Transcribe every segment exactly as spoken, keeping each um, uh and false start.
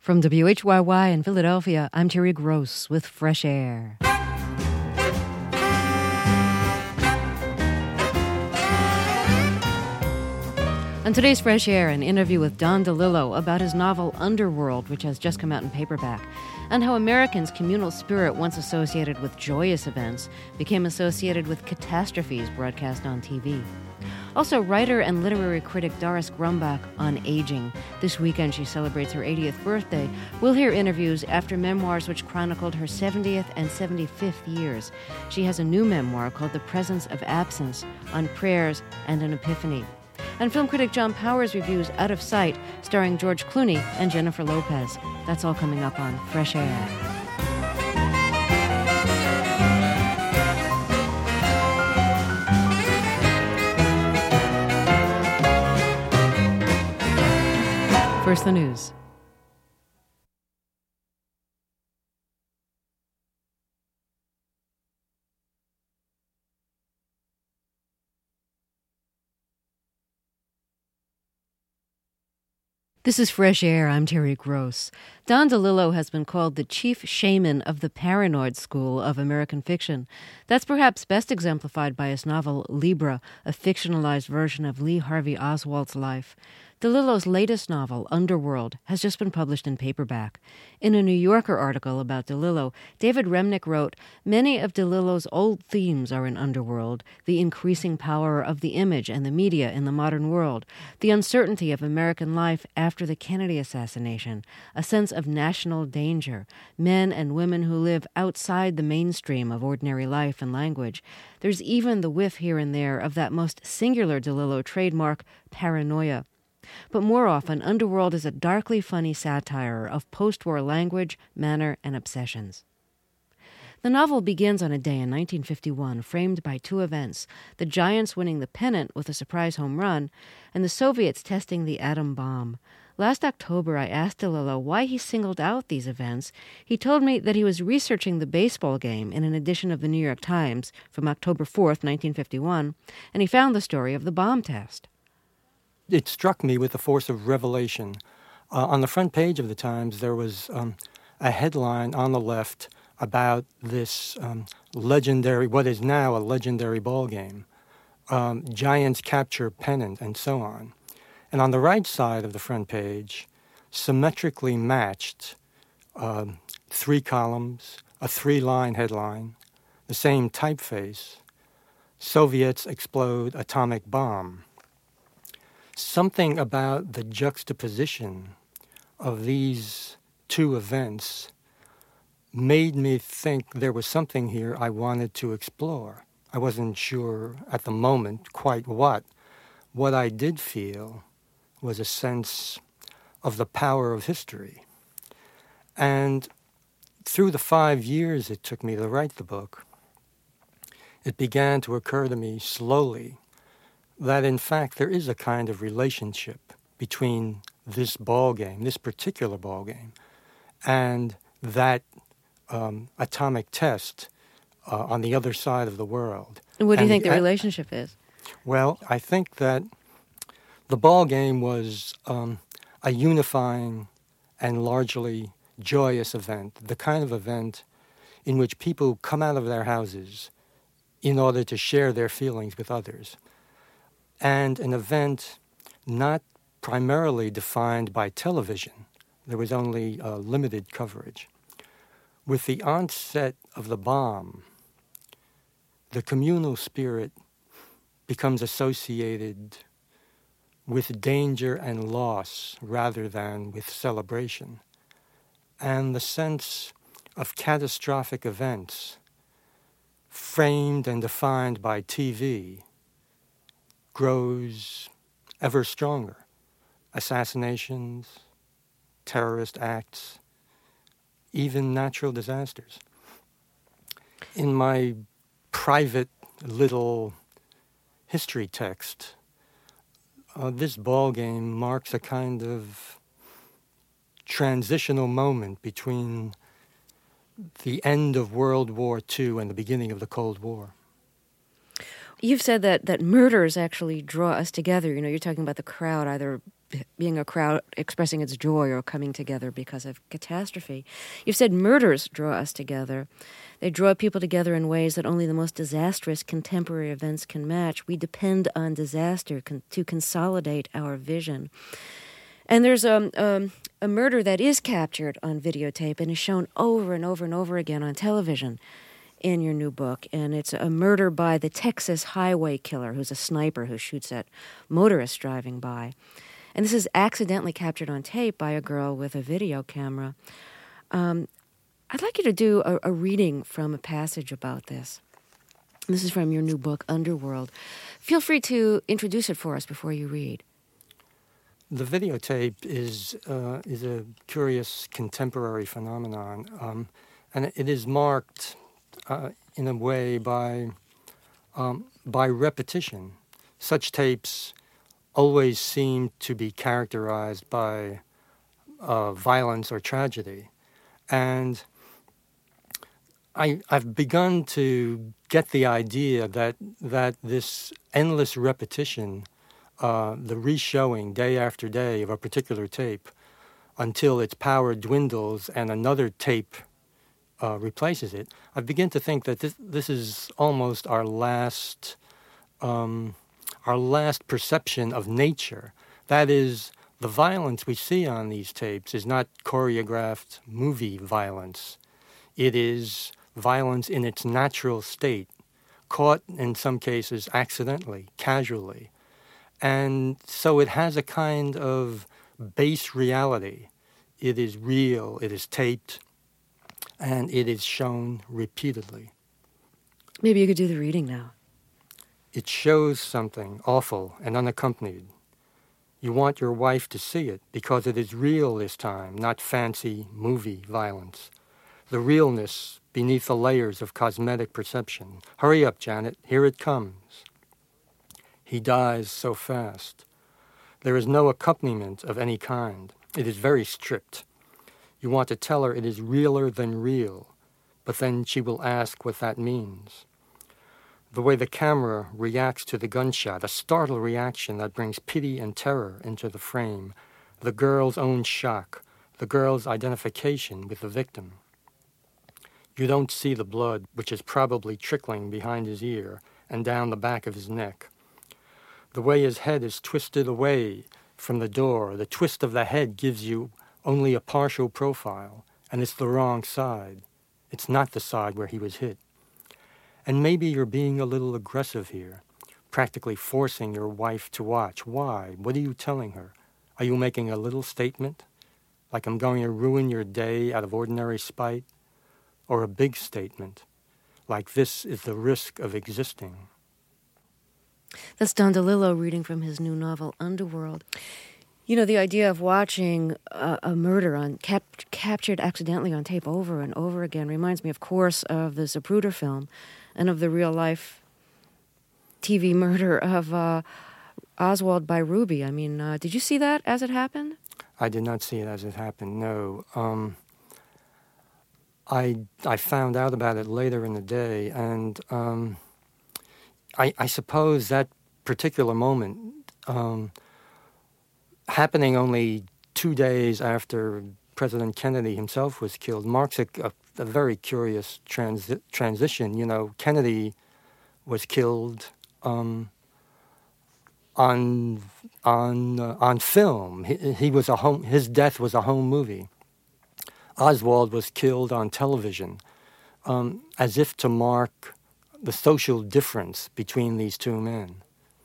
From W H Y Y in Philadelphia, I'm Terry Gross with Fresh Air. On today's Fresh Air, an interview with Don DeLillo about his novel Underworld, which has just come out in paperback, and how Americans' communal spirit, once associated with joyous events, became associated with catastrophes broadcast on T V. Also, writer and literary critic Doris Grumbach on aging. This weekend she celebrates her eightieth birthday. We'll hear interviews after memoirs which chronicled her seventieth and seventy-fifth years. She has a new memoir called The Presence of Absence, on prayers and an epiphany. And film critic John Powers reviews Out of Sight, starring George Clooney and Jennifer Lopez. That's all coming up on Fresh Air. First, the news. This is Fresh Air. I'm Terry Gross. Don DeLillo has been called the chief shaman of the paranoid school of American fiction. That's perhaps best exemplified by his novel Libra, a fictionalized version of Lee Harvey Oswald's life. DeLillo's latest novel, Underworld, has just been published in paperback. In a New Yorker article about DeLillo, David Remnick wrote, "Many of DeLillo's old themes are in Underworld: the increasing power of the image and the media in the modern world, the uncertainty of American life after the Kennedy assassination, a sense of national danger, men and women who live outside the mainstream of ordinary life and language. There's even the whiff here and there of that most singular DeLillo trademark, paranoia. But more often, Underworld is a darkly funny satire of post-war language, manner, and obsessions." The novel begins on a day in nineteen fifty-one framed by two events: the Giants winning the pennant with a surprise home run, and the Soviets testing the atom bomb. Last October, I asked DeLillo why he singled out these events. He told me that he was researching the baseball game in an edition of the New York Times from October fourth, nineteen fifty-one, and he found the story of the bomb test. It struck me with the force of revelation. Uh, on the front page of the Times, there was um, a headline on the left about this um, legendary, what is now a legendary ball game. Um, Giants capture pennant, and so on. And on the right side of the front page, symmetrically matched, uh, three columns, a three-line headline, the same typeface: Soviets explode atomic bomb. Something about the juxtaposition of these two events made me think there was something here I wanted to explore. I wasn't sure at the moment quite what. What I did feel was a sense of the power of history. And through the five years it took me to write the book, it began to occur to me slowly that in fact there is a kind of relationship between this ball game, this particular ball game, and that um, atomic test uh, on the other side of the world. And what do you and, think the and, relationship is? Well, I think that the ball game was um, a unifying and largely joyous event, the kind of event in which people come out of their houses in order to share their feelings with others. And an event not primarily defined by television. There was only uh, limited coverage. With the onset of the bomb, the communal spirit becomes associated with danger and loss rather than with celebration. And the sense of catastrophic events, framed and defined by T V, grows ever stronger. Assassinations, terrorist acts, even natural disasters. In my private little history text, uh, this ball game marks a kind of transitional moment between the end of World War Two and the beginning of the Cold War. You've said that, that murders actually draw us together. You know, you're talking about the crowd either being a crowd expressing its joy or coming together because of catastrophe. You've said murders draw us together. They draw people together in ways that only the most disastrous contemporary events can match. We depend on disaster con- to consolidate our vision. And there's um, um, a murder that is captured on videotape and is shown over and over and over again on television in your new book. And it's a murder by the Texas highway killer, who's a sniper who shoots at motorists driving by. And this is accidentally captured on tape by a girl with a video camera. Um, I'd like you to do a, a reading from a passage about this. This is from your new book, Underworld. Feel free to introduce it for us before you read. The videotape is uh, is a curious contemporary phenomenon, um, and it is marked uh, in a way by um, by repetition. Such tapes always seem to be characterized by uh, violence or tragedy, and I, I've begun to get the idea that that this endless repetition. Uh, the reshowing day after day of a particular tape until its power dwindles and another tape uh, replaces it, I begin to think that this this is almost our last um, our last perception of nature. That is, the violence we see on these tapes is not choreographed movie violence. It is violence in its natural state, caught in some cases accidentally, casually. And so it has a kind of base reality. It is real, it is taped, and it is shown repeatedly. Maybe you could do the reading now. It shows something awful and unaccompanied. You want your wife to see it because it is real this time, not fancy movie violence. The realness beneath the layers of cosmetic perception. Hurry up, Janet, here it comes. He dies so fast. There is no accompaniment of any kind. It is very strict. You want to tell her it is realer than real, but then she will ask what that means. The way the camera reacts to the gunshot, a startled reaction that brings pity and terror into the frame, the girl's own shock, the girl's identification with the victim. You don't see the blood, which is probably trickling behind his ear and down the back of his neck. The way his head is twisted away from the door, the twist of the head gives you only a partial profile, and it's the wrong side. It's not the side where he was hit. And maybe you're being a little aggressive here, practically forcing your wife to watch. Why? What are you telling her? Are you making a little statement? Like I'm going to ruin your day out of ordinary spite? Or a big statement, like this is the risk of existing? That's Don DeLillo reading from his new novel, Underworld. You know, the idea of watching a, a murder on cap- captured accidentally on tape over and over again reminds me, of course, of the Zapruder film and of the real-life T V murder of uh, Oswald by Ruby. I mean, uh, did you see that as it happened? I did not see it as it happened, no. Um, I I found out about it later in the day, and um, I, I suppose that particular moment, um, happening only two days after President Kennedy himself was killed, marks a, a, a very curious transi- transition. You know, Kennedy was killed um, on on uh, on film. He, he was a home. His death was a home movie. Oswald was killed on television, um, as if to mark the social difference between these two men.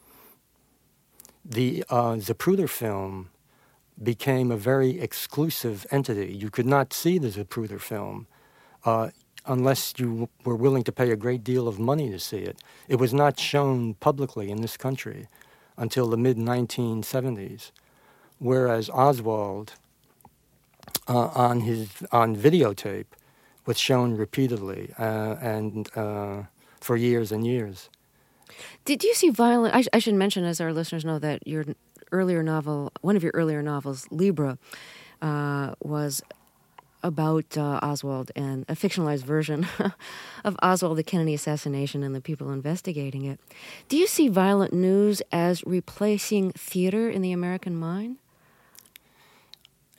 The uh, Zapruder film became a very exclusive entity. You could not see the Zapruder film uh, unless you were willing to pay a great deal of money to see it. It was not shown publicly in this country until the mid nineteen seventies, whereas Oswald, uh, on his on videotape, was shown repeatedly uh, and uh, for years and years. Did you see violent? I, sh- I should mention, as our listeners know, that your earlier novel, one of your earlier novels, Libra, uh, was about uh, Oswald and a fictionalized version of Oswald, the Kennedy assassination, and the people investigating it. Do you see violent news as replacing theater in the American mind?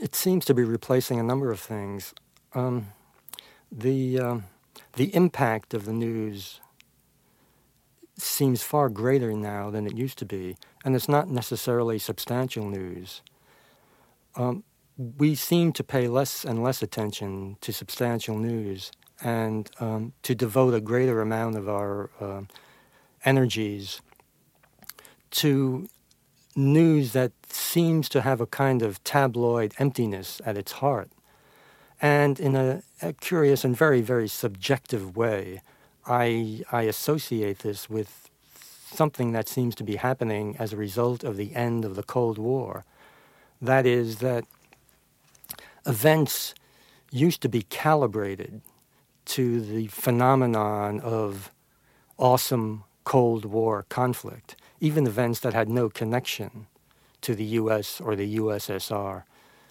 it seems to be replacing a number of things. Um, the um, the impact of the news seems far greater now than it used to be, and it's not necessarily substantial news. Um, we seem to pay less and less attention to substantial news and um, to devote a greater amount of our uh, energies to news that seems to have a kind of tabloid emptiness at its heart. And in a, a curious and very, very subjective way, I, I associate this with something that seems to be happening as a result of the end of the Cold War. That is that events used to be calibrated to the phenomenon of awesome Cold War conflict, even events that had no connection to the U S or the U S S R.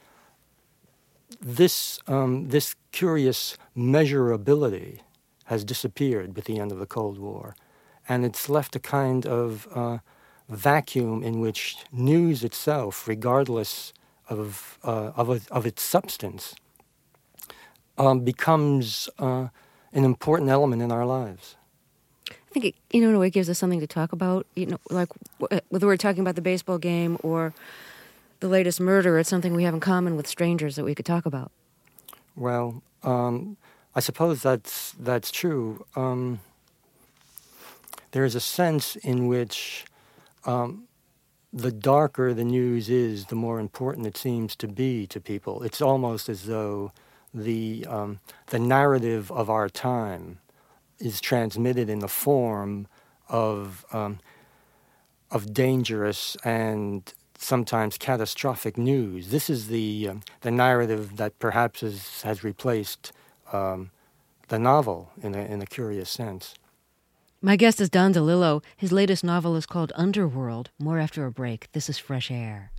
This, um, this curious measurability has disappeared with the end of the Cold War, and it's left a kind of uh, vacuum in which news itself, regardless of uh, of, a, of its substance, um, becomes uh, an important element in our lives. I think it, you know, in a way, it gives us something to talk about. You know, like whether we're talking about the baseball game or the latest murder, it's something we have in common with strangers that we could talk about. Well, um, I suppose that's that's true. Um, there is a sense in which um, the darker the news is, the more important it seems to be to people. It's almost as though the um, the narrative of our time is transmitted in the form of um, of dangerous and sometimes catastrophic news. This is the um, the narrative that perhaps is, has replaced um, the novel in a, in a curious sense. My guest is Don DeLillo. His latest novel is called Underworld. More after a break. This is Fresh Air.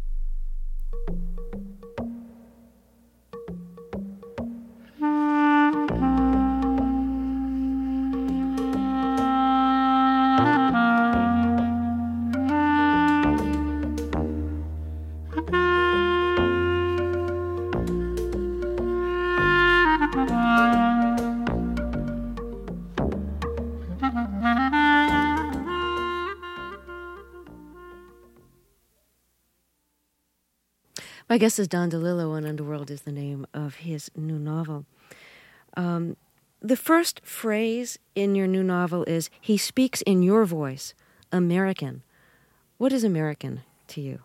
My guest is Don DeLillo, and Underworld is the name of his new novel. Um, the first phrase in your new novel is, he speaks in your voice, American. What is American to you?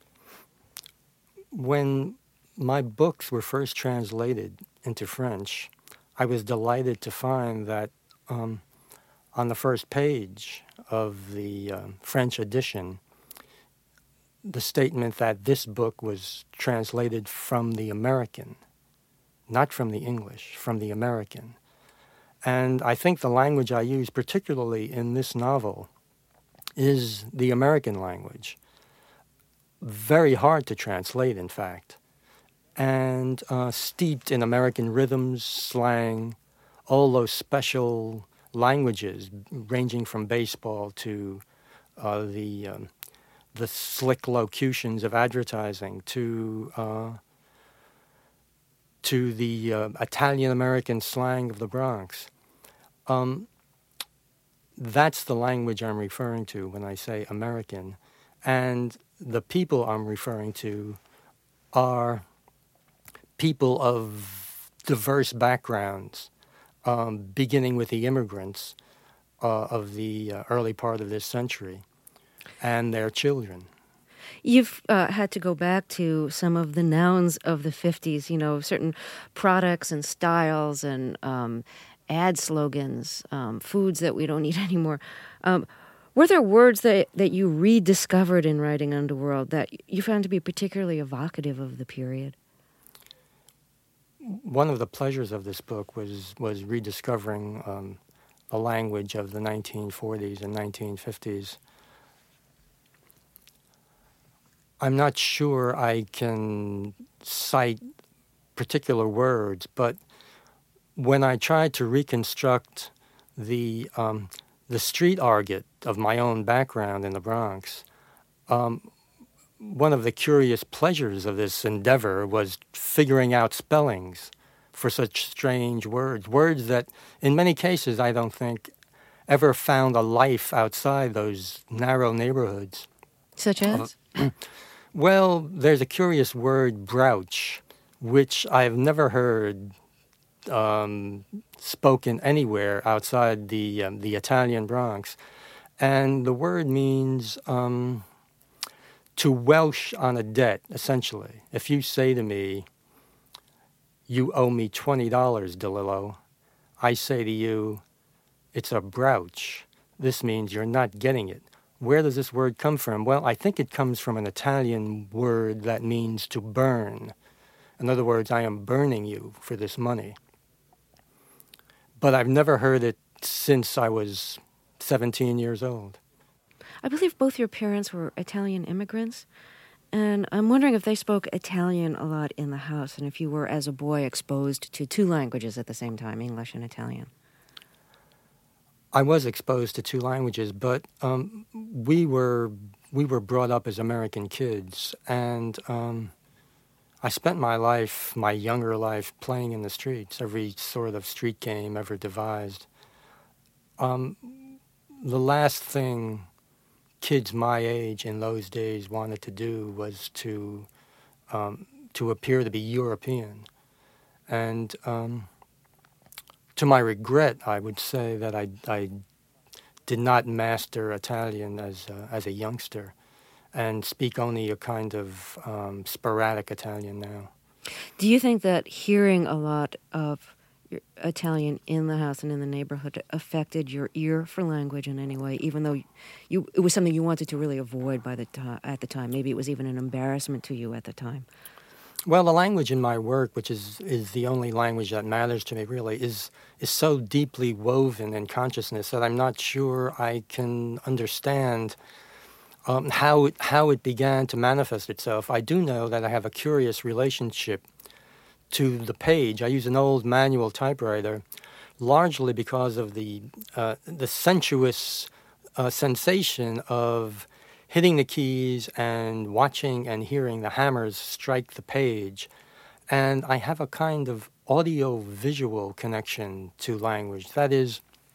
When my books were first translated into French, I was delighted to find that um, on the first page of the uh, French edition, the statement that this book was translated from the American, not from the English, from the American. And I think the language I use, particularly in this novel, is the American language. Very hard to translate, in fact, and uh, steeped in American rhythms, slang, all those special languages ranging from baseball to uh, the um, the slick locutions of advertising, to uh, to the uh, Italian-American slang of the Bronx. Um, that's the language I'm referring to when I say American. And the people I'm referring to are people of diverse backgrounds, um, beginning with the immigrants uh, of the uh, early part of this century and their children. You've uh, had to go back to some of the nouns of the fifties, you know, certain products and styles and um, ad slogans, um, foods that we don't eat anymore. Um, were there words that, that you rediscovered in writing Underworld that you found to be particularly evocative of the period? One of the pleasures of this book was, was rediscovering um, the language of the nineteen forties and nineteen fifties. I'm not sure I can cite particular words, but when I tried to reconstruct the um, the street argot of my own background in the Bronx, um, one of the curious pleasures of this endeavor was figuring out spellings for such strange words, words that in many cases I don't think ever found a life outside those narrow neighborhoods. Such as? Uh, well, there's a curious word, grouch, which I've never heard um, spoken anywhere outside the um, the Italian Bronx. And the word means um, to welsh on a debt, essentially. If you say to me, you owe me twenty dollars, DeLillo, I say to you, it's a brouch. This means you're not getting it. Where does this word come from? Well, I think it comes from an Italian word that means to burn. In other words, I am burning you for this money. But I've never heard it since I was seventeen years old. I believe both your parents were Italian immigrants, and I'm wondering if they spoke Italian a lot in the house, and if you were, as a boy, exposed to two languages at the same time, English and Italian. I was exposed to two languages, but um, we were we were brought up as American kids, and um, I spent my life, my younger life, playing in the streets, every sort of street game ever devised. Um, the last thing kids my age in those days wanted to do was to um, to appear to be European, and um, to my regret, I would say that I, I did not master Italian as a, as a youngster, and speak only a kind of um, sporadic Italian now. Do you think that hearing a lot of your Italian in the house and in the neighborhood affected your ear for language in any way, even though you it was something you wanted to really avoid by the to- at the time? Maybe it was even an embarrassment to you at the time. Well, the language in my work, which is, is the only language that matters to me really, is is so deeply woven in consciousness that I'm not sure I can understand um, how it, how it began to manifest itself. I do know that I have a curious relationship to the page. I use an old manual typewriter, largely because of the uh, the sensuous uh, sensation of hitting the keys and watching and hearing the hammers strike the page. And I have a kind of audio-visual connection to language. That is,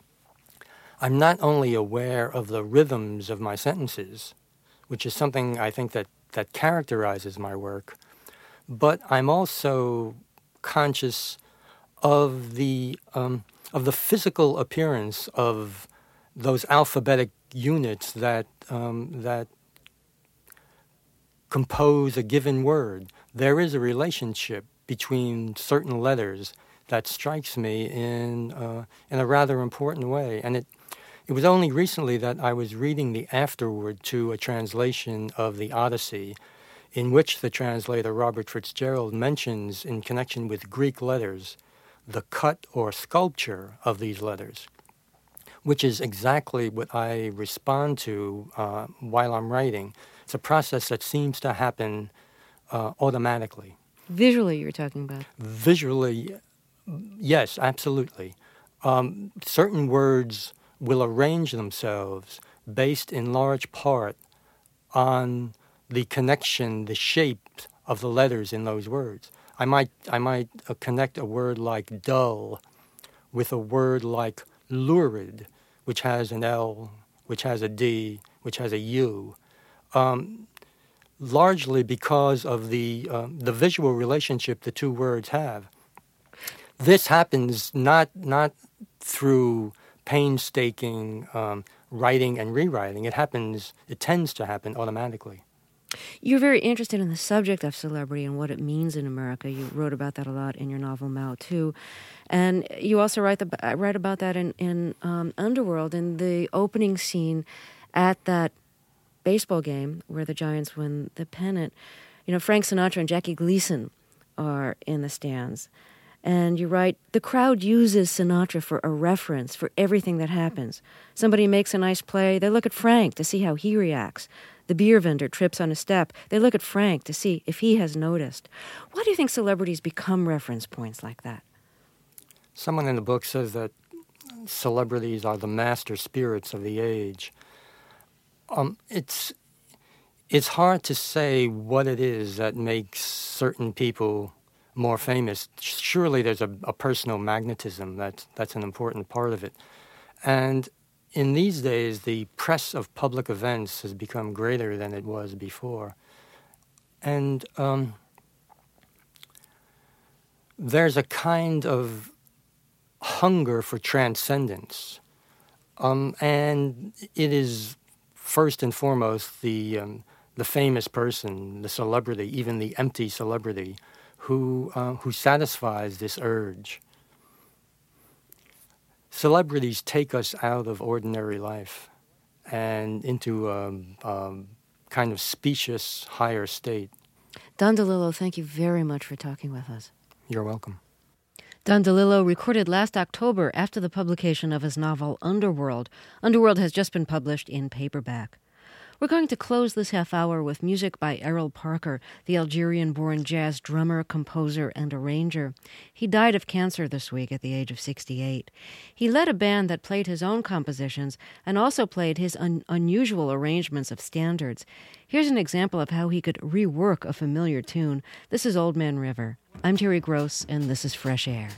I'm not only aware of the rhythms of my sentences, which is something I think that, that characterizes my work, but I'm also conscious of the um, of the physical appearance of those alphabetic units that um, that compose a given word. There is a relationship between certain letters that strikes me in uh, in a rather important way. And it it was only recently that I was reading the afterword to a translation of the Odyssey, in which the translator Robert Fitzgerald mentions, in connection with Greek letters, the cut or sculpture of these letters, which is exactly what I respond to uh, while I'm writing. It's a process that seems to happen uh, automatically. Visually, you're talking about? Visually, yes, absolutely. Um, certain words will arrange themselves based in large part on the connection, the shape of the letters in those words. I might, I might uh, connect a word like dull with a word like lurid, which has an L, which has a D, which has a U, um, largely because of the um, the visual relationship the two words have. This happens not not through painstaking um, writing and rewriting. It happens. It tends to happen automatically. You're very interested in the subject of celebrity and what it means in America. You wrote about that a lot in your novel Mao too. And you also write, the, write about that in, in um, Underworld, in the opening scene at that baseball game where the Giants win the pennant. You know, Frank Sinatra and Jackie Gleason are in the stands. And you write, the crowd uses Sinatra for a reference for everything that happens. Somebody makes a nice play, they look at Frank to see how he reacts. The beer vendor trips on a step, they look at Frank to see if he has noticed. Why do you think celebrities become reference points like that? Someone in the book says that celebrities are the master spirits of the age. Um, it's it's hard to say what it is that makes certain people more famous. Surely there's a, a personal magnetism. That's, that's an important part of it. And in these days, the press of public events has become greater than it was before. And um, there's a kind of hunger for transcendence. Um, and it is first and foremost the, um, the famous person, the celebrity, even the empty celebrity, who, uh, who satisfies this urge. Celebrities take us out of ordinary life and into a um, um, kind of specious higher state. Don DeLillo, thank you very much for talking with us. You're welcome. Don DeLillo recorded last October after the publication of his novel Underworld. Underworld has just been published in paperback. We're going to close this half hour with music by Errol Parker, the Algerian-born jazz drummer, composer, and arranger. He died of cancer this week at the age of sixty-eight. He led a band that played his own compositions and also played his un- unusual arrangements of standards. Here's an example of how he could rework a familiar tune. This is Old Man River. I'm Terry Gross, and this is Fresh Air.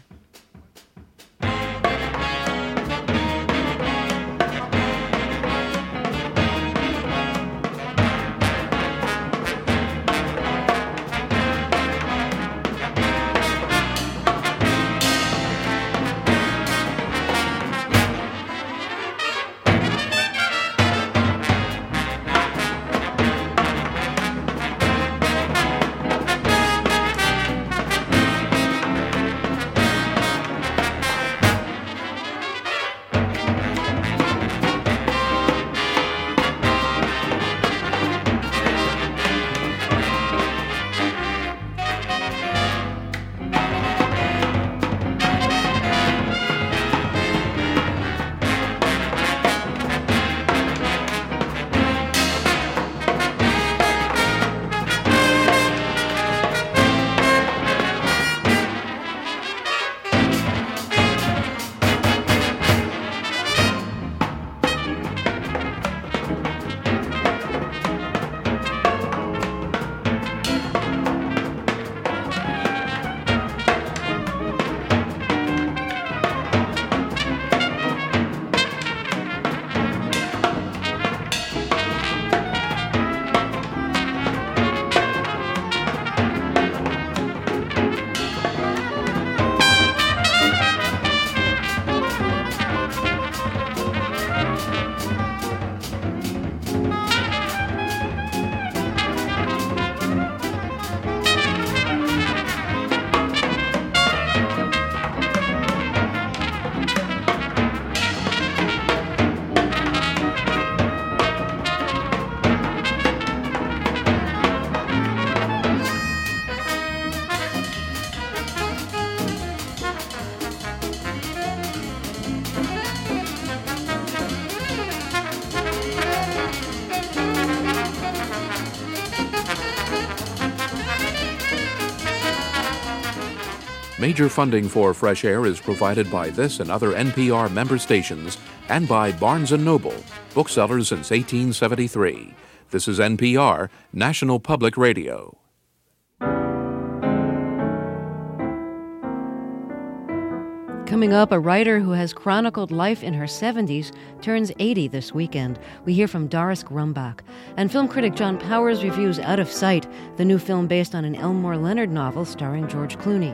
Major funding for Fresh Air is provided by this and other N P R member stations and by Barnes and Noble, booksellers since eighteen seventy-three. This is N P R, National Public Radio. Coming up, a writer who has chronicled life in her seventies turns eighty this weekend. We hear from Doris Grumbach. And film critic John Powers reviews Out of Sight, the new film based on an Elmore Leonard novel starring George Clooney.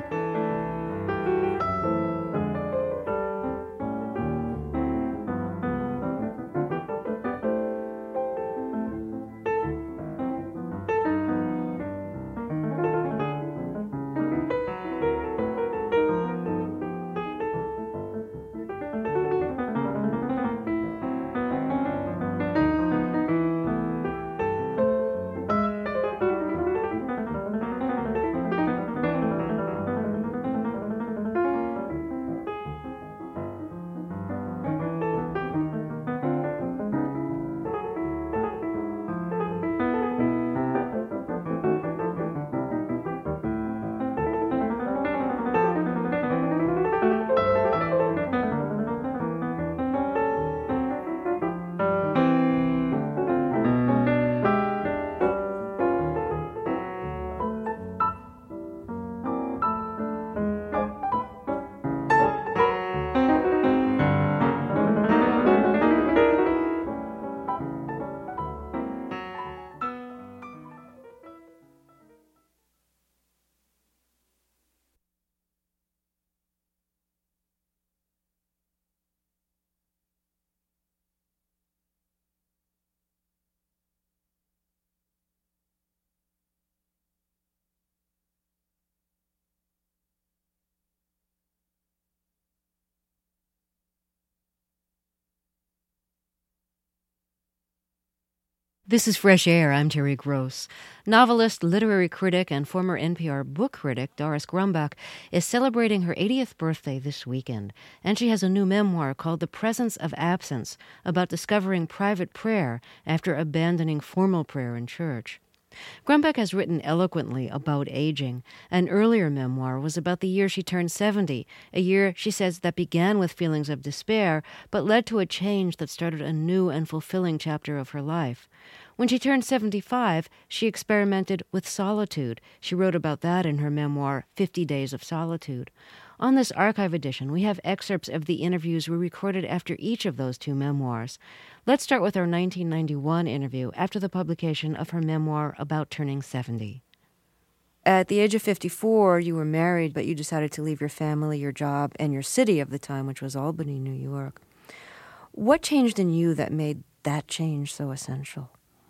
This is Fresh Air. I'm Terry Gross. Novelist, literary critic, and former N P R book critic Doris Grumbach is celebrating her eightieth birthday this weekend, and she has a new memoir called The Presence of Absence, about discovering private prayer after abandoning formal prayer in church. Grumbach has written eloquently about aging. An earlier memoir was about the year she turned seventy, a year, she says, that began with feelings of despair, but led to a change that started a new and fulfilling chapter of her life. When she turned seventy-five, she experimented with solitude. She wrote about that in her memoir, Fifty Days of Solitude. On this archive edition, we have excerpts of the interviews we recorded after each of those two memoirs. Let's start with our nineteen ninety-one interview after the publication of her memoir about turning seventy. At the age of fifty-four, you were married, but you decided to leave your family, your job, and your city of the time, which was Albany, New York. What changed in you that made that change so essential?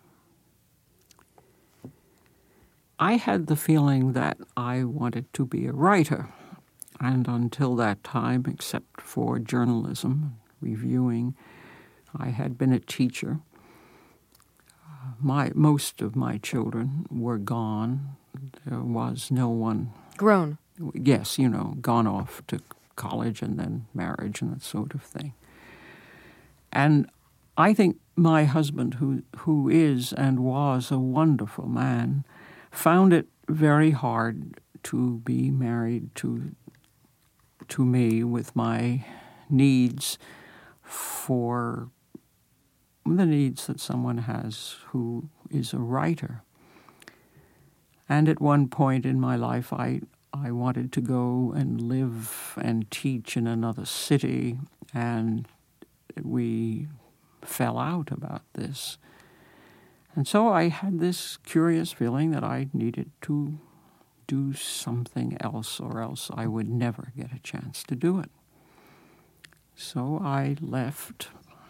I had the feeling that I wanted to be a writer. And until that time, except for journalism, reviewing, I had been a teacher. Uh, my most of my children were gone. There was no one. Grown? Yes, you know, gone off to college and then marriage and that sort of thing. And I think my husband, who who is and was a wonderful man, found it very hard to be married to to me with my needs for the needs that someone has who is a writer. And at one point in my life, I, I wanted to go and live and teach in another city, and we fell out about this. And so I had this curious feeling that I needed to do something else, or else I would never get a chance to do it. So I left.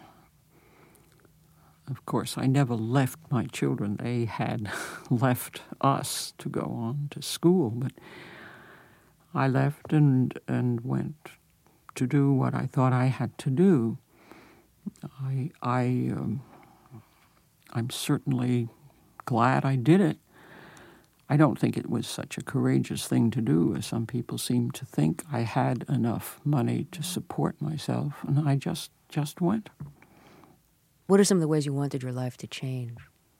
Of course, I never left my children. They had left us to go on to school, but I left and and went to do what I thought I had to do. I I um, I'm certainly glad I did it. I don't think it was such a courageous thing to do as some people seem to think. I had enough money to support myself, and I just just went. What are some of the ways you wanted your life to change?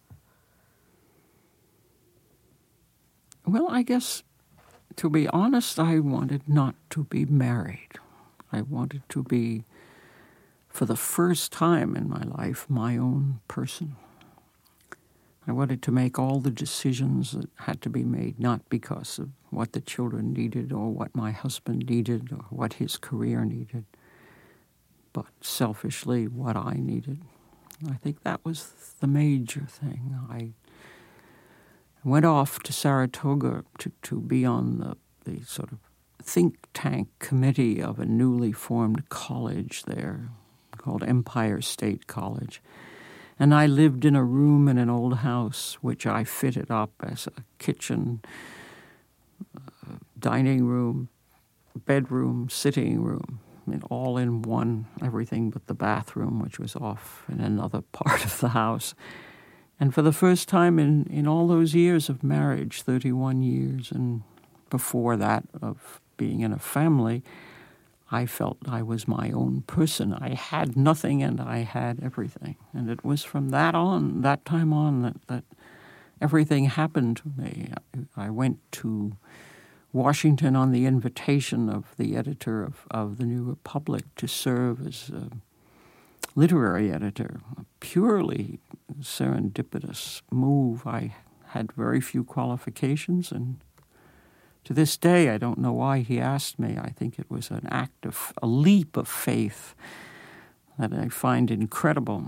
Well, I guess, to be honest, I wanted not to be married. I wanted to be, for the first time in my life, my own person. I wanted to make all the decisions that had to be made, not because of what the children needed or what my husband needed or what his career needed, but selfishly what I needed. I think that was the major thing. I went off to Saratoga to, to be on the, the sort of think tank committee of a newly formed college there called Empire State College. And I lived in a room in an old house, which I fitted up as a kitchen, uh, dining room, bedroom, sitting room, I mean, all in one, everything but the bathroom, which was off in another part of the house. And for the first time in, in all those years of marriage, thirty-one years, and before that of being in a family, I felt I was my own person. I had nothing and I had everything. And it was from that on, that time on, that, that everything happened to me. I, I went to Washington on the invitation of the editor of, of the New Republic to serve as a literary editor. A purely serendipitous move. I had very few qualifications, and to this day, I don't know why he asked me. I think it was an act of, a leap of faith that I find incredible.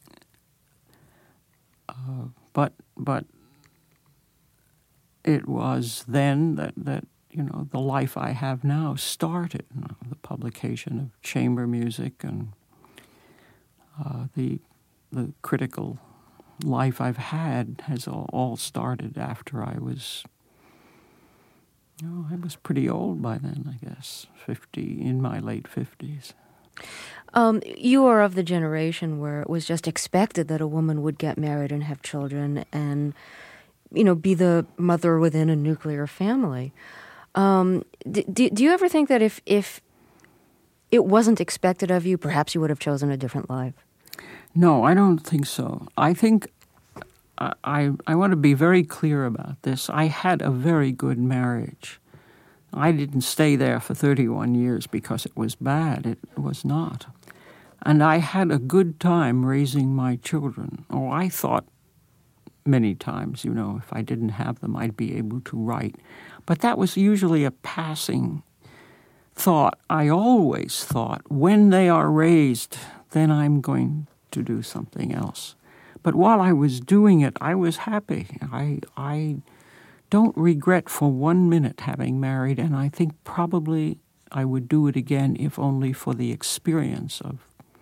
Uh, but but it was then that, that, you know, the life I have now started. You know, the publication of chamber music and uh, the the critical life I've had has all, all started after I was... Oh, I was pretty old by then, I guess, fifty, in my late fifties. Um, you are of the generation where it was just expected that a woman would get married and have children and, you know, be the mother within a nuclear family. Um, do, do you ever think that if, if it wasn't expected of you, perhaps you would have chosen a different life? No, I don't think so. I think I, I, I want to be very clear about this. I had a very good marriage. I didn't stay there for thirty-one years because it was bad. It was not. And I had a good time raising my children. Oh, I thought many times, you know, if I didn't have them, I'd be able to write. But that was usually a passing thought. I always thought, when they are raised, then I'm going to do something else. But while I was doing it, I was happy. I I don't regret for one minute having married, and I think probably I would do it again if only for the experience of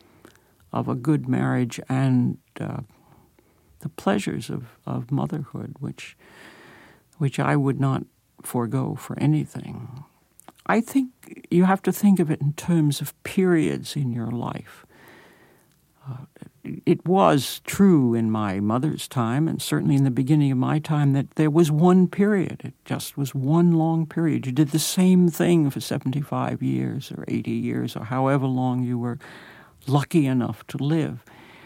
of a good marriage and uh, the pleasures of, of motherhood, which which I would not forego for anything. I think you have to think of it in terms of periods in your life. Uh, it was true in my mother's time, and certainly in the beginning of my time, that there was one period. It just was one long period. You did the same thing for seventy-five years or eighty years or however long you were lucky enough to live.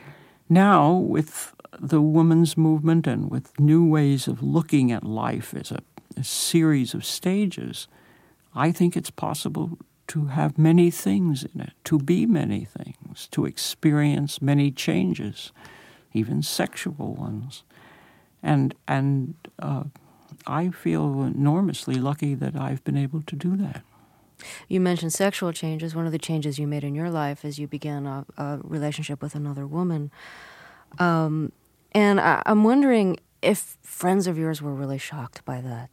Now, with the women's movement and with new ways of looking at life as a, a series of stages, I think it's possible to have many things in it, to be many things, to experience many changes, even sexual ones. And and uh, I feel enormously lucky that I've been able to do that. You mentioned sexual changes. One of the changes you made in your life is you began a, a relationship with another woman. Um, and I, I'm wondering if friends of yours were really shocked by that.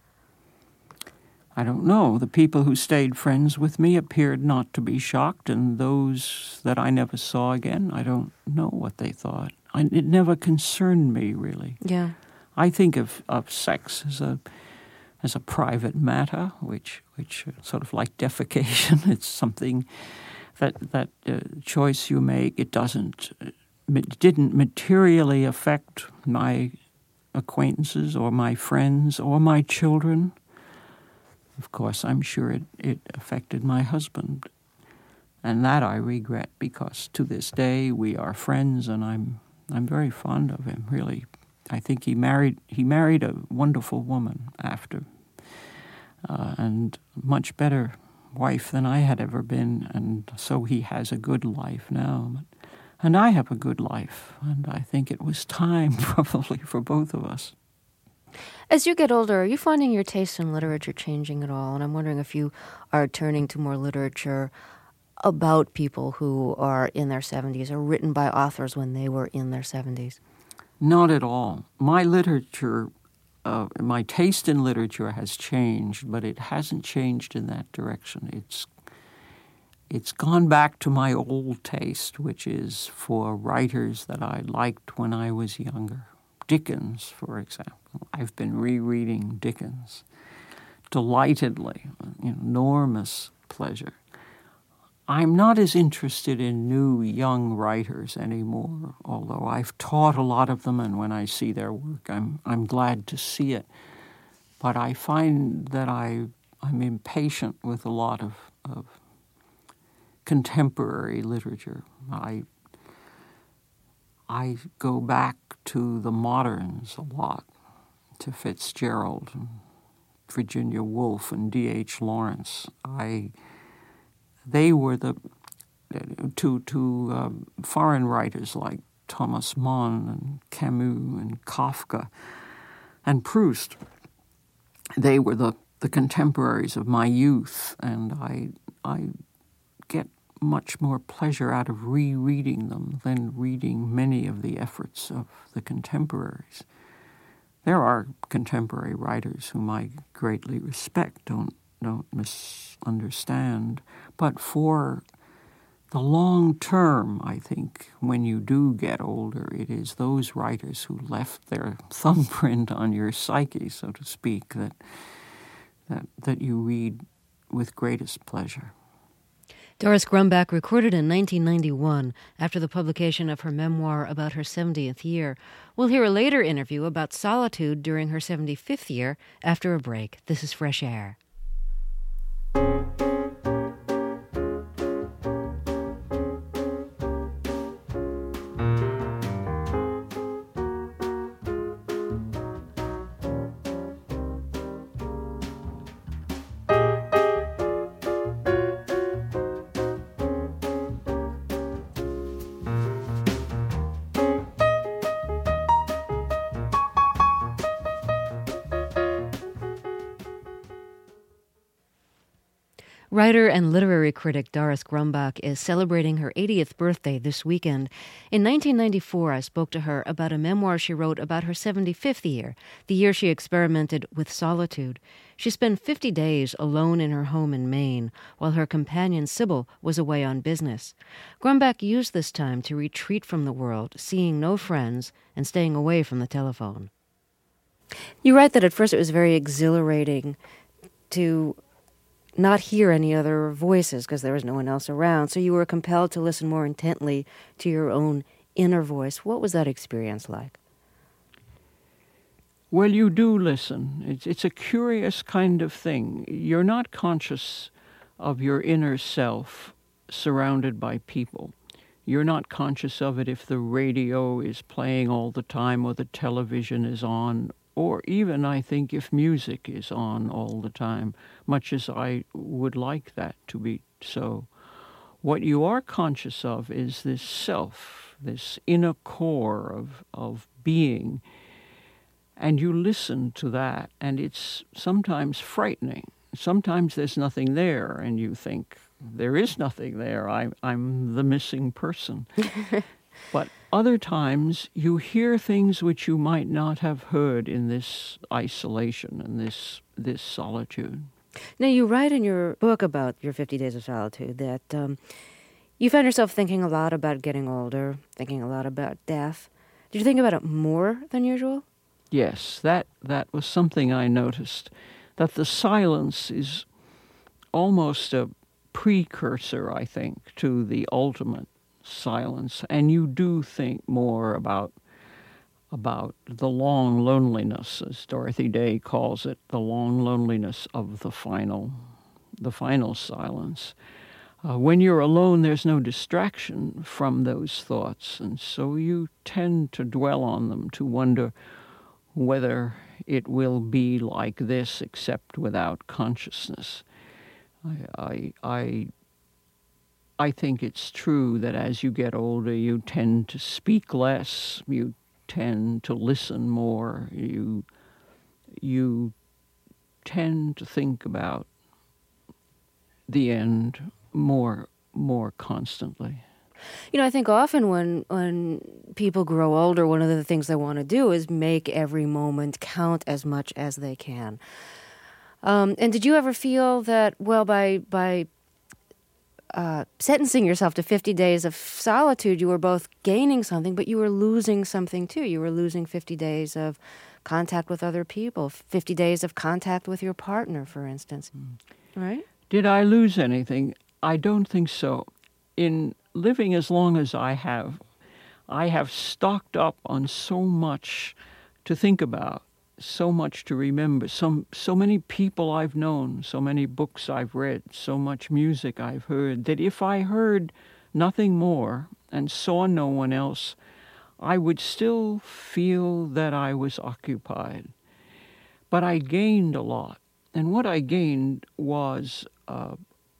I don't know. The people who stayed friends with me appeared not to be shocked, and those that I never saw again, I don't know what they thought. I, it never concerned me, really. Yeah. I think of, of sex as a as a private matter, which which uh, sort of like defecation. It's something that that uh, choice you make. It doesn't it didn't materially affect my acquaintances or my friends or my children. Of course, I'm sure it, it affected my husband, and that I regret, because to this day we are friends, and I'm I'm very fond of him. Really, I think he married he married a wonderful woman after, uh, and much better wife than I had ever been, and so he has a good life now, and I have a good life, and I think it was time probably for both of us. As you get older, are you finding your taste in literature changing at all? And I'm wondering if you are turning to more literature about people who are in their seventies or written by authors when they were in their seventies. Not at all. My literature, uh, my taste in literature has changed, but it hasn't changed in that direction. It's it's gone back to my old taste, which is for writers that I liked when I was younger. Dickens, for example. I've been rereading Dickens delightedly, you know, enormous pleasure. I'm not as interested in new young writers anymore, although I've taught a lot of them, and when I see their work, I'm I'm glad to see it. But I find that I I'm impatient with a lot of, of contemporary literature. I I go back to the moderns a lot, to Fitzgerald and Virginia Woolf and D H Lawrence. I, they were the, to, to um, foreign writers like Thomas Mann and Camus and Kafka and Proust. They were the, the contemporaries of my youth, and I, I get much more pleasure out of rereading them than reading many of the efforts of the contemporaries. There are contemporary writers whom I greatly respect, don't don't misunderstand, but for the long term, I think, when you do get older, it is those writers who left their thumbprint on your psyche, so to speak, that that, that you read with greatest pleasure. Doris Grumbach recorded in nineteen ninety-one after the publication of her memoir about her seventieth year. We'll hear a later interview about solitude during her seventy-fifth year after a break. This is Fresh Air. Writer and literary critic Doris Grumbach is celebrating her eightieth birthday this weekend. In nineteen ninety-four, I spoke to her about a memoir she wrote about her seventy-fifth year, the year she experimented with solitude. She spent fifty days alone in her home in Maine, while her companion Sybil was away on business. Grumbach used this time to retreat from the world, seeing no friends and staying away from the telephone. You write that at first it was very exhilarating to not hear any other voices because there was no one else around, so you were compelled to listen more intently to your own inner voice. What was that experience like? Well, you do listen. It's, it's a curious kind of thing. You're not conscious of your inner self surrounded by people. You're not conscious of it if the radio is playing all the time or the television is on, or even, I think, if music is on all the time, much as I would like that to be so. What you are conscious of is this self, this inner core of, of being, and you listen to that, and it's sometimes frightening. Sometimes there's nothing there, and you think, there is nothing there, I, I'm the missing person. But other times you hear things which you might not have heard in this isolation and this this solitude. Now, you write in your book about your fifty days of solitude that um, you found yourself thinking a lot about getting older, thinking a lot about death. Did you think about it more than usual? Yes, that, that was something I noticed, that the silence is almost a precursor, I think, to the ultimate silence, and you do think more about about the long loneliness, as Dorothy Day calls it, the long loneliness of the final, the final silence. Uh, when you're alone, there's no distraction from those thoughts, and so you tend to dwell on them, to wonder whether it will be like this except without consciousness. I, I, I I think it's true that as you get older, you tend to speak less, you tend to listen more, you you tend to think about the end more more constantly. You know, I think often when when people grow older, one of the things they want to do is make every moment count as much as they can. Um, and did you ever feel that, well, by by Uh, sentencing yourself to fifty days of solitude, you were both gaining something, but you were losing something too? You were losing fifty days of contact with other people, fifty days of contact with your partner, for instance. Mm. Right? Did I lose anything? I don't think so. In living as long as I have, I have stocked up on so much to think about, so much to remember, so, so many people I've known, so many books I've read, so much music I've heard, that if I heard nothing more and saw no one else, I would still feel that I was occupied. But I gained a lot. And what I gained was uh,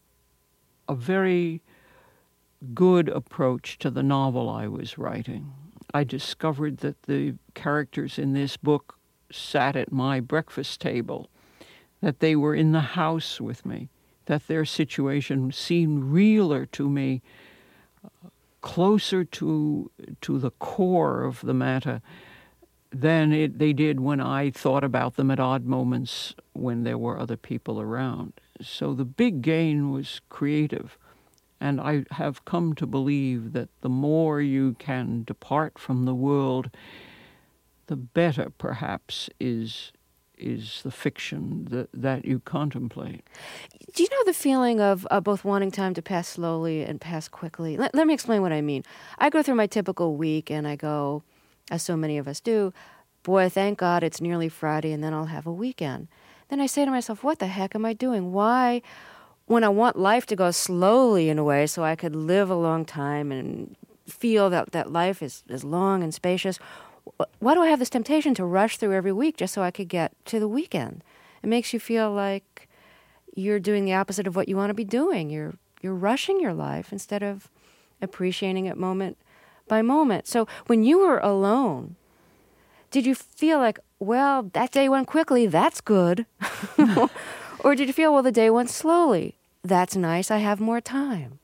a very good approach to the novel I was writing. I discovered that the characters in this book sat at my breakfast table, that they were in the house with me, that their situation seemed realer to me, uh, closer to to the core of the matter than it, they did when I thought about them at odd moments when there were other people around. So the big gain was creative, and I have come to believe that the more you can depart from the world, the better, perhaps, is is the fiction that, that you contemplate. Do you know the feeling of uh, both wanting time to pass slowly and pass quickly? Let, let me explain what I mean. I go through my typical week and I go, as so many of us do, boy, thank God it's nearly Friday and then I'll have a weekend. Then I say to myself, what the heck am I doing? Why, when I want life to go slowly in a way so I could live a long time and feel that, that life is, is long and spacious, why do I have this temptation to rush through every week just so I could get to the weekend? It makes you feel like you're doing the opposite of what you want to be doing. You're you're rushing your life instead of appreciating it moment by moment. So when you were alone, did you feel like, well, that day went quickly, that's good? Or did you feel, well, the day went slowly, that's nice, I have more time?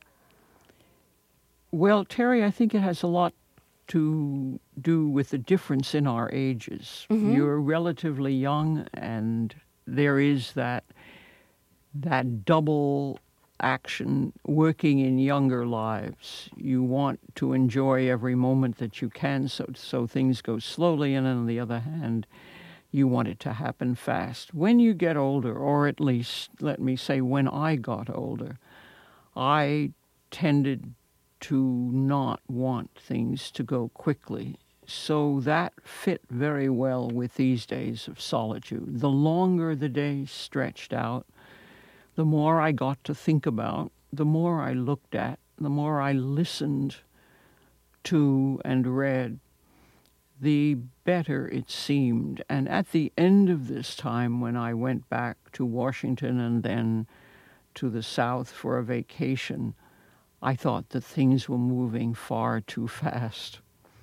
Well, Terry, I think it has a lot to do with the difference in our ages. Mm-hmm. You're relatively young, and there is that that double action working in younger lives. You want to enjoy every moment that you can, so so things go slowly, and on the other hand, you want it to happen fast. When you get older, or at least, let me say, when I got older, I tended to not want things to go quickly. So that fit very well with these days of solitude. The longer the day stretched out, the more I got to think about, the more I looked at, the more I listened to and read, the better it seemed. And at the end of this time, when I went back to Washington and then to the South for a vacation, I thought that things were moving far too fast.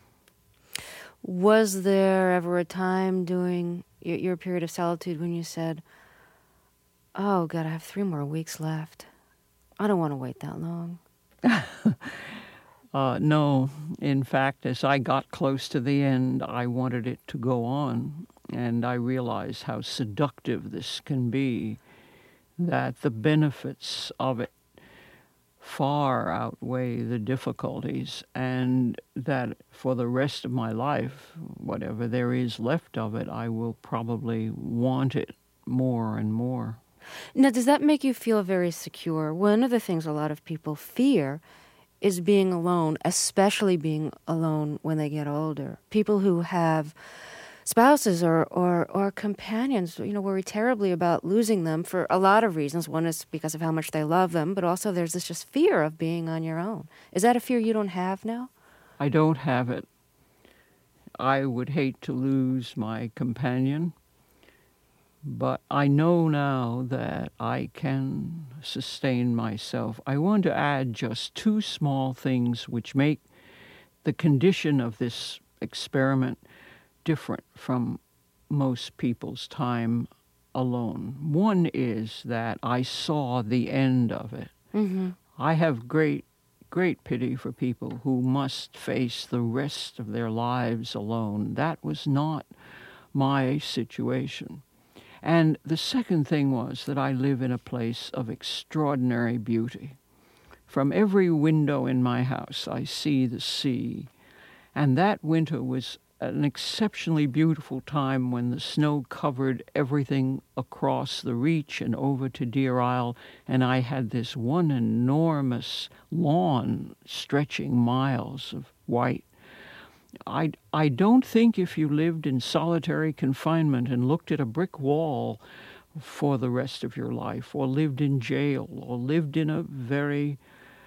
Was there ever a time during your, your period of solitude when you said, oh, God, I have three more weeks left. I don't want to wait that long? uh, no. In fact, as I got close to the end, I wanted it to go on. And I realized how seductive this can be, that the benefits of it far outweigh the difficulties, and that for the rest of my life, whatever there is left of it, I will probably want it more and more. Now, does that make you feel very secure? One of the things a lot of people fear is being alone, especially being alone when they get older. People who have spouses or, or, or companions, you know, worry terribly about losing them for a lot of reasons. One is because of how much they love them, but also there's this just fear of being on your own. Is that a fear you don't have now? I don't have it. I would hate to lose my companion, but I know now that I can sustain myself. I want to add just two small things which make the condition of this experiment different from most people's time alone. One is that I saw the end of it. Mm-hmm. I have great, great pity for people who must face the rest of their lives alone. That was not my situation. And the second thing was that I live in a place of extraordinary beauty. From every window in my house, I see the sea. And that winter was an exceptionally beautiful time when the snow covered everything across the reach and over to Deer Isle, and I had this one enormous lawn stretching miles of white. I, I don't think if you lived in solitary confinement and looked at a brick wall for the rest of your life, or lived in jail, or lived in a very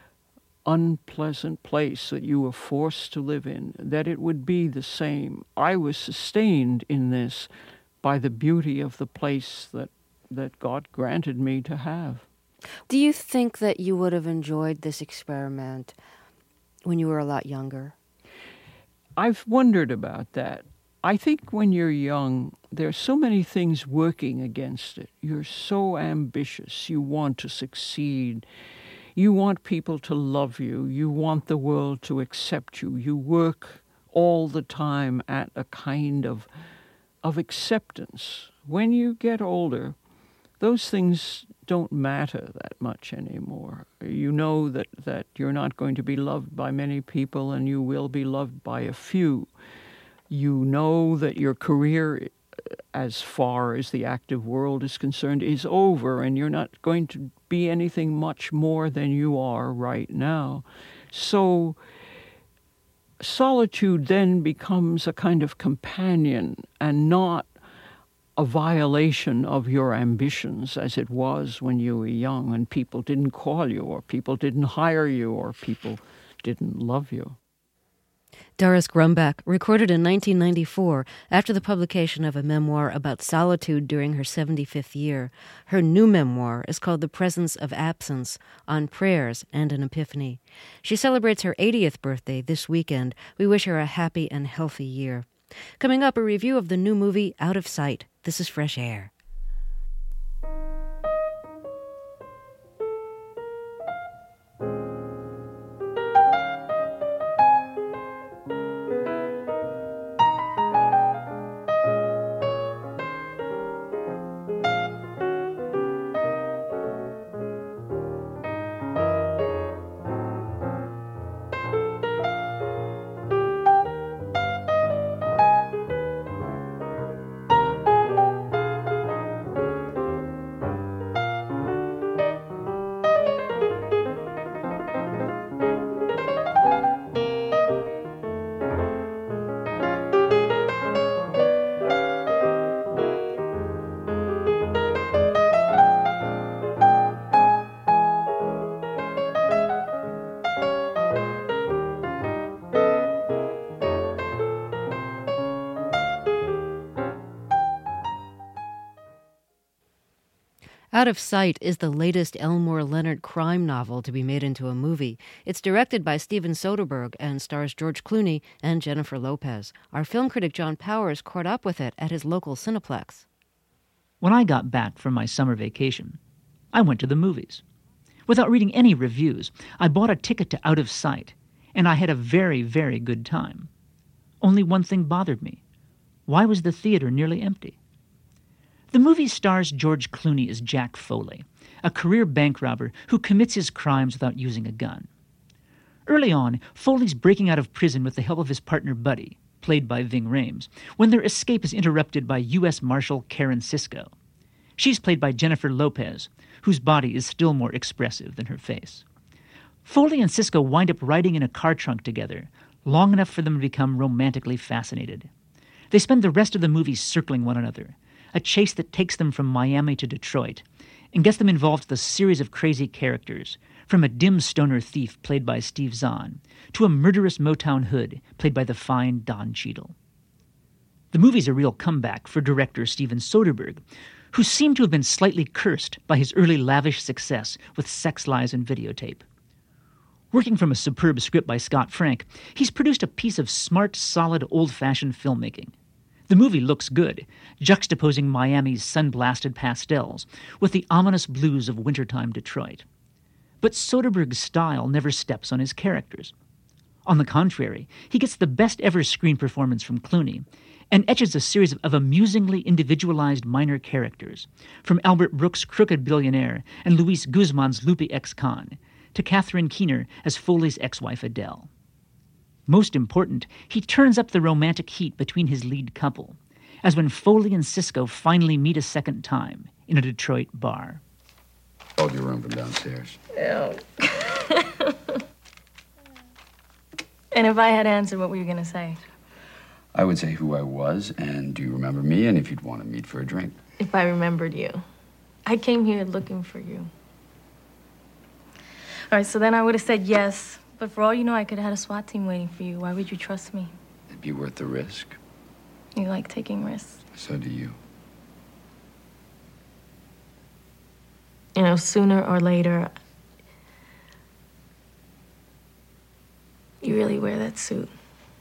unpleasant place that you were forced to live in, that it would be the same. I was sustained in this by the beauty of the place that, that God granted me to have. Do you think that you would have enjoyed this experiment when you were a lot younger? I've wondered about that. I think when you're young, there are so many things working against it. You're so ambitious. You want to succeed. You want people to love you. You want the world to accept you. You work all the time at a kind of, of acceptance. When you get older, those things don't matter that much anymore. You know that, that you're not going to be loved by many people, and you will be loved by a few. You know that your career as far as the active world is concerned, is over, and you're not going to be anything much more than you are right now. So solitude then becomes a kind of companion and not a violation of your ambitions as it was when you were young and people didn't call you or people didn't hire you or people didn't love you. Doris Grumbach, recorded in nineteen ninety-four after the publication of a memoir about solitude during her seventy-fifth year. Her new memoir is called The Presence of Absence, on Prayers and an Epiphany. She celebrates her eightieth birthday this weekend. We wish her a happy and healthy year. Coming up, a review of the new movie Out of Sight. This is Fresh Air. Out of Sight is the latest Elmore Leonard crime novel to be made into a movie. It's directed by Steven Soderbergh and stars George Clooney and Jennifer Lopez. Our film critic John Powers caught up with it at his local Cineplex. When I got back from my summer vacation, I went to the movies. Without reading any reviews, I bought a ticket to Out of Sight, and I had a very, very good time. Only one thing bothered me. Why was the theater nearly empty? The movie stars George Clooney as Jack Foley, a career bank robber who commits his crimes without using a gun. Early on, Foley's breaking out of prison with the help of his partner Buddy, played by Ving Rhames, when their escape is interrupted by U S Marshal Karen Sisko. She's played by Jennifer Lopez, whose body is still more expressive than her face. Foley and Sisko wind up riding in a car trunk together, long enough for them to become romantically fascinated. They spend the rest of the movie circling one another, a chase that takes them from Miami to Detroit and gets them involved with a series of crazy characters, from a dim stoner thief played by Steve Zahn to a murderous Motown hood played by the fine Don Cheadle. The movie's a real comeback for director Steven Soderbergh, who seemed to have been slightly cursed by his early lavish success with Sex, Lies, and Videotape. Working from a superb script by Scott Frank, he's produced a piece of smart, solid, old-fashioned filmmaking. The movie looks good, juxtaposing Miami's sun-blasted pastels with the ominous blues of wintertime Detroit. But Soderbergh's style never steps on his characters. On the contrary, he gets the best-ever screen performance from Clooney and etches a series of, of amusingly individualized minor characters, from Albert Brooks' crooked billionaire and Luis Guzman's loopy ex-con, to Catherine Keener as Foley's ex-wife Adele. Most important, he turns up the romantic heat between his lead couple, as when Foley and Sisko finally meet a second time in a Detroit bar. Called your room from downstairs. Ew. And if I had answered, what were you going to say? I would say who I was, and do you remember me, and if you'd want to meet for a drink. If I remembered you. I came here looking for you. All right, so then I would have said yes. But for all you know, I could have had a SWAT team waiting for you. Why would you trust me? It'd be worth the risk. You like taking risks. So do you. You know, sooner or later, you really wear that suit.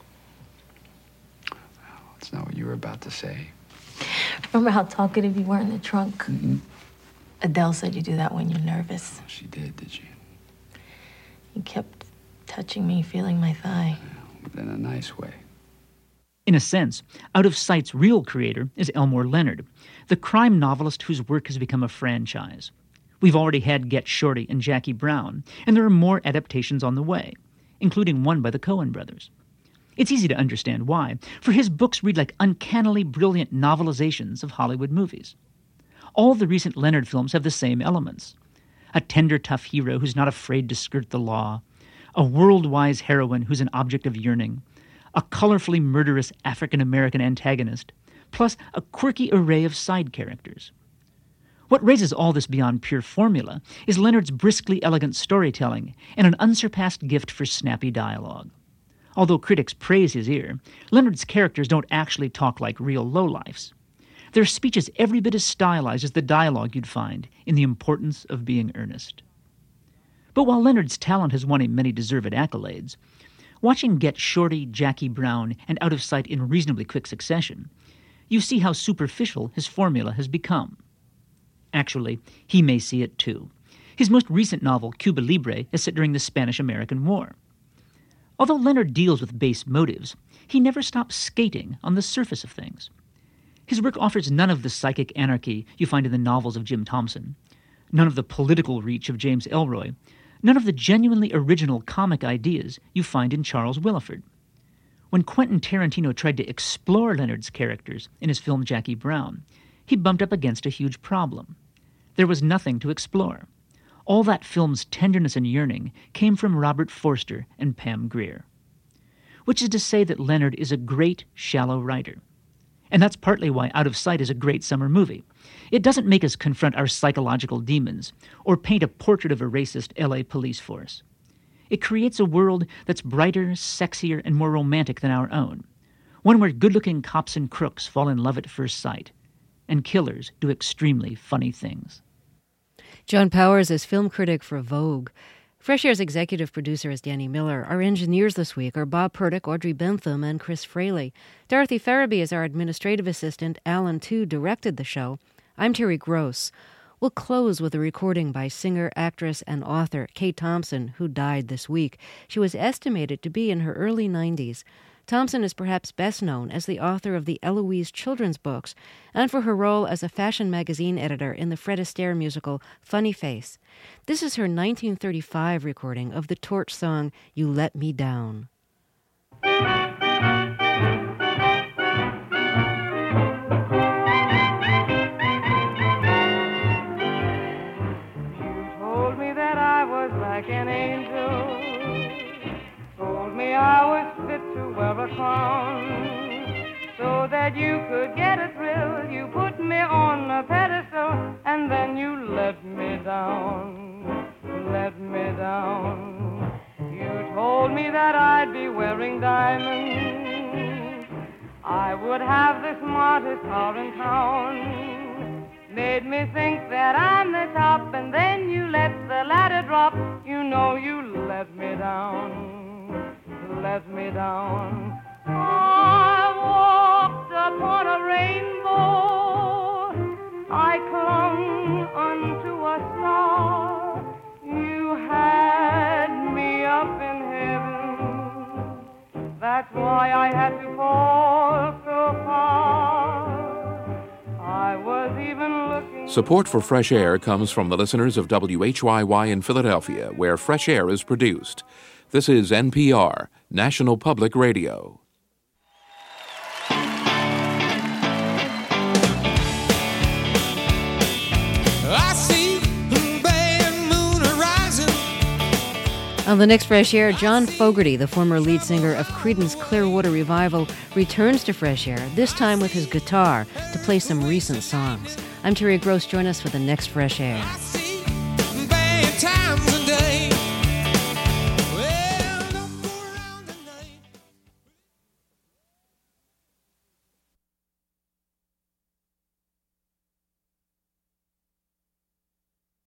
That's not what you were about to say. Remember how talkative you were in the trunk? Mm-hmm. Adele said you do that when you're nervous. She did, did she? You kept touching me, feeling my thigh. But in a nice way. In a sense, Out of Sight's real creator is Elmore Leonard, the crime novelist whose work has become a franchise. We've already had Get Shorty and Jackie Brown, and there are more adaptations on the way, including one by the Coen brothers. It's easy to understand why, for his books read like uncannily brilliant novelizations of Hollywood movies. All the recent Leonard films have the same elements. A tender, tough hero who's not afraid to skirt the law, a world-wise heroine who's an object of yearning, a colorfully murderous African-American antagonist, plus a quirky array of side characters. What raises all this beyond pure formula is Leonard's briskly elegant storytelling and an unsurpassed gift for snappy dialogue. Although critics praise his ear, Leonard's characters don't actually talk like real lowlifes. Their speech is every bit as stylized as the dialogue you'd find in The Importance of Being Earnest. But while Leonard's talent has won him many deserved accolades, watching Get Shorty, Jackie Brown, and Out of Sight in reasonably quick succession, you see how superficial his formula has become. Actually, he may see it too. His most recent novel, Cuba Libre, is set during the Spanish-American War. Although Leonard deals with base motives, he never stops skating on the surface of things. His work offers none of the psychic anarchy you find in the novels of Jim Thompson, none of the political reach of James Ellroy, none of the genuinely original comic ideas you find in Charles Willeford. When Quentin Tarantino tried to explore Leonard's characters in his film Jackie Brown, he bumped up against a huge problem. There was nothing to explore. All that film's tenderness and yearning came from Robert Forster and Pam Grier. Which is to say that Leonard is a great, shallow writer. And that's partly why Out of Sight is a great summer movie. It doesn't make us confront our psychological demons or paint a portrait of a racist L A police force. It creates a world that's brighter, sexier, and more romantic than our own. One where good-looking cops and crooks fall in love at first sight, and killers do extremely funny things. John Powers is film critic for Vogue. Fresh Air's executive producer is Danny Miller. Our engineers this week are Bob Purtick, Audrey Bentham, and Chris Fraley. Dorothy Farabee is our administrative assistant. Alan, too, directed the show. I'm Terry Gross. We'll close with a recording by singer, actress, and author Kate Thompson, who died this week. She was estimated to be in her early nineties. Thompson is perhaps best known as the author of the Eloise children's books and for her role as a fashion magazine editor in the Fred Astaire musical Funny Face. This is her nineteen thirty-five recording of the Torch song You Let Me Down. Told me that I was like an angel. Told me I was fit to wear a crown, so that you could get a thrill. You put me on a pedestal, and then you let me down, let me down. You told me that I'd be wearing diamonds, I would have the smartest car in town. Made me think that I'm the top, and then you let the ladder drop. You know you let me down, let me down. I walked upon a rainbow, I clung unto a star. You had me up in heaven, that's why I had to fall so far. I was even looking... Support for Fresh Air comes from the listeners of W H Y Y in Philadelphia, where Fresh Air is produced. This is N P R, National Public Radio. I see the bay and moon horizon. On the next Fresh Air, John Fogerty, the former lead singer of Creedence Clearwater Revival, returns to Fresh Air, this time with his guitar, to play some recent songs. I'm Terry Gross. Join us for the next Fresh Air. I see bad times and